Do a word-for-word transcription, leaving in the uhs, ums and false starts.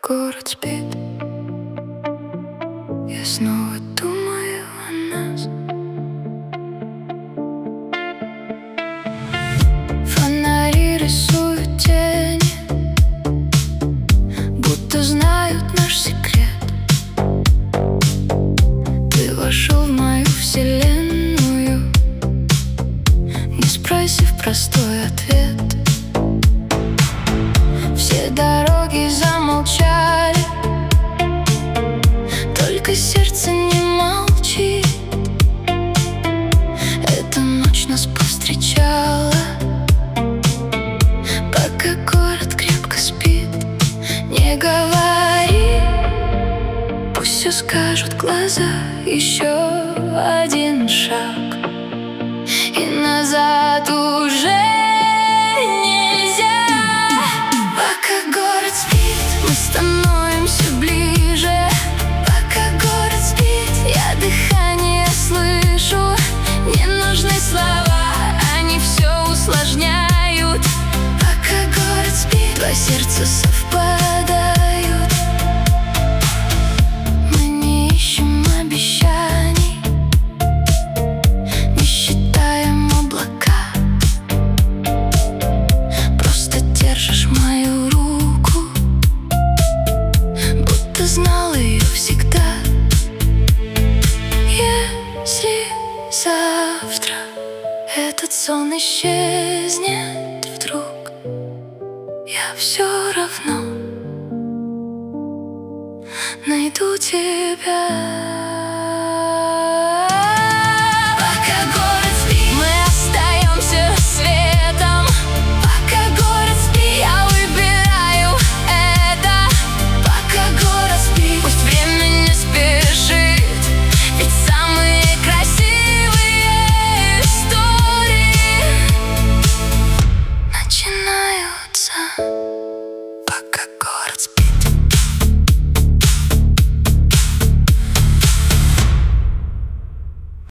город спит, я снова думаю о нас. Фонари рисуют тени, будто знают наш секрет. Ты вошел в мою вселенную, не спросив простой ответ. Все дороги замолчали, только сердце не молчит. Эта ночь нас повстречала, пока город крепко спит. Не говори, пусть все скажут глаза. Еще один шаг, и назад уже нельзя. Пока город спит, мы становимся ближе. Пока город спит, я дыхание слышу. Не нужны слова, они все усложняют. Пока город спит, два сердца совпадают. Мы не ищем обещаний, не считаем облака. Просто держишь мою руку, будто знал ее всегда. Если завтра этот сон исчезнет вдруг, я все равно найду тебя.